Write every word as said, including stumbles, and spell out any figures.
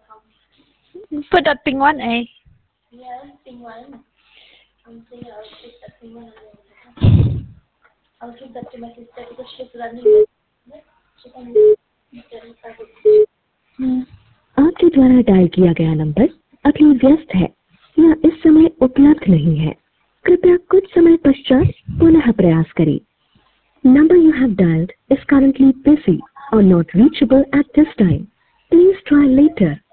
Put that pink one, eh? Yeah, pink one. I'm saying I'll give that pink one. And I'll give that to my sister because she's running. She can आपके द्वारा dial किया गया number अभी व्यस्त है या इस समय उपलब्ध नहीं है कृपया कुछ समय पश्चात पुनः प्रयास करें Number you have dialed is currently busy or not reachable at this time. Please try later.